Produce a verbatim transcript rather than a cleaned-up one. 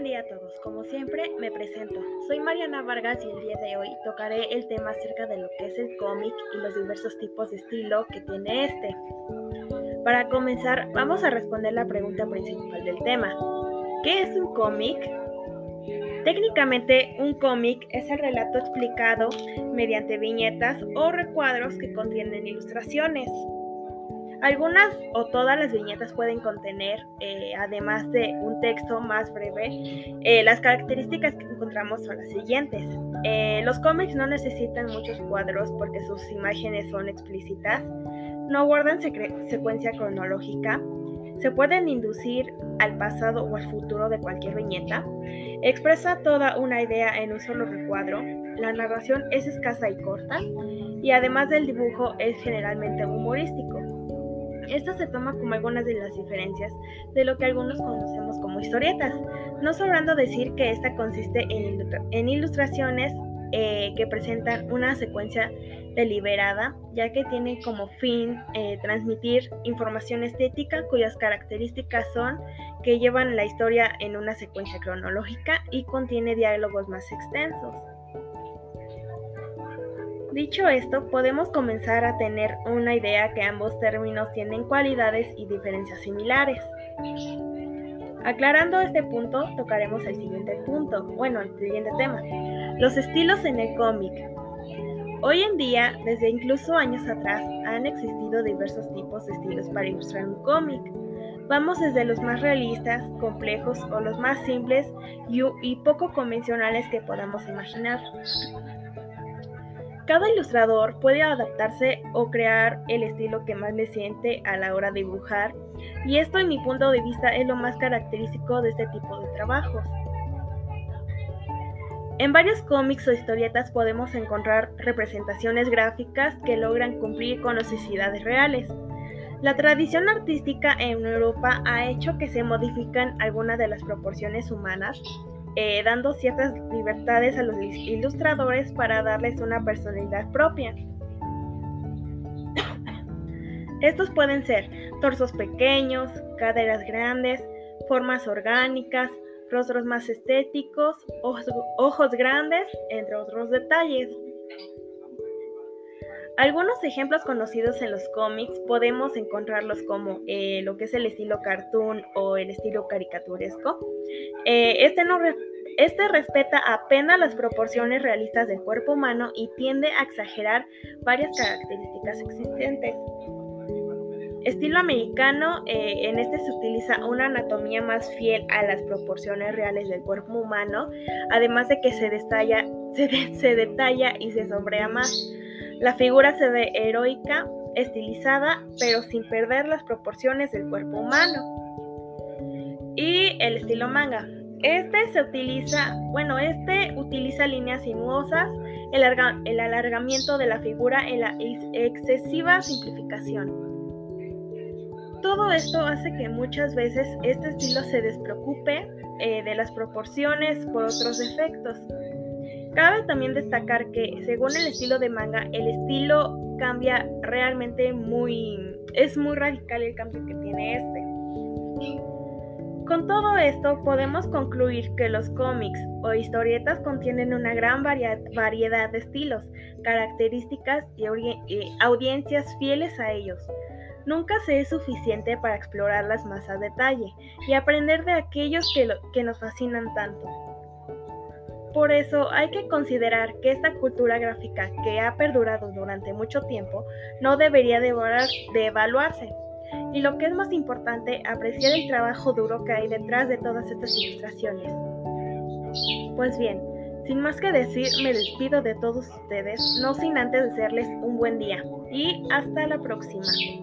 buen día a todos. Como siempre, me presento. Soy Mariana Vargas y el día de hoy tocaré el tema acerca de lo que es el cómic y los diversos tipos de estilo que tiene este. Para comenzar, vamos a responder la pregunta principal del tema. ¿Qué es un cómic? Técnicamente, un cómic es el relato explicado mediante viñetas o recuadros que contienen ilustraciones. Algunas o todas las viñetas pueden contener, eh, además de un texto más breve, eh, las características que encontramos son las siguientes. Eh, los cómics no necesitan muchos cuadros porque sus imágenes son explícitas, no guardan secre- secuencia cronológica, se pueden inducir al pasado o al futuro de cualquier viñeta, expresa toda una idea en un solo recuadro, la narración es escasa y corta, y además del dibujo es generalmente humorístico. Esta se toma como algunas de las diferencias de lo que algunos conocemos como historietas, no sobrando decir que esta consiste en, ilustra- en ilustraciones eh, que presentan una secuencia deliberada, ya que tienen como fin eh, transmitir información estética cuyas características son que llevan la historia en una secuencia cronológica y contiene diálogos más extensos. Dicho esto, podemos comenzar a tener una idea que ambos términos tienen cualidades y diferencias similares. Aclarando este punto, tocaremos el siguiente punto, bueno, el siguiente tema, los estilos en el cómic. Hoy en día, desde incluso años atrás, han existido diversos tipos de estilos para ilustrar un cómic. Vamos desde los más realistas, complejos o los más simples y, y poco convencionales que podamos imaginar. Cada ilustrador puede adaptarse o crear el estilo que más le siente a la hora de dibujar, y esto en mi punto de vista es lo más característico de este tipo de trabajos. En varios cómics o historietas podemos encontrar representaciones gráficas que logran cumplir con necesidades reales. La tradición artística en Europa ha hecho que se modifican algunas de las proporciones humanas, Eh, dando ciertas libertades a los ilustradores para darles una personalidad propia. Estos pueden ser torsos pequeños, caderas grandes, formas orgánicas, rostros más estéticos, ojos, ojos grandes, entre otros detalles. Algunos ejemplos conocidos en los cómics podemos encontrarlos como eh, lo que es el estilo cartoon o el estilo caricaturesco. Eh, este, no re- este respeta apenas las proporciones realistas del cuerpo humano y tiende a exagerar varias características existentes. Estilo americano, eh, en este se utiliza una anatomía más fiel a las proporciones reales del cuerpo humano, además de que se, detalla, se, de, se detalla y se sombrea más. La figura se ve heroica, estilizada, pero sin perder las proporciones del cuerpo humano. Y el estilo manga. Este se utiliza, bueno, este utiliza líneas sinuosas, el, arga, el alargamiento de la figura y la excesiva simplificación. Todo esto hace que muchas veces este estilo se despreocupe eh, de las proporciones por otros defectos. Cabe también destacar que, según el estilo de manga, el estilo cambia realmente muy... es muy radical el cambio que tiene este. Con todo esto, podemos concluir que los cómics o historietas contienen una gran variedad de estilos, características y audiencias fieles a ellos. Nunca se es suficiente para explorarlas más a detalle y aprender de aquellos que, lo, que nos fascinan tanto. Por eso hay que considerar que esta cultura gráfica que ha perdurado durante mucho tiempo no debería de evaluarse. Y lo que es más importante, apreciar el trabajo duro que hay detrás de todas estas ilustraciones. Pues bien, sin más que decir, me despido de todos ustedes, no sin antes desearles un buen día y hasta la próxima.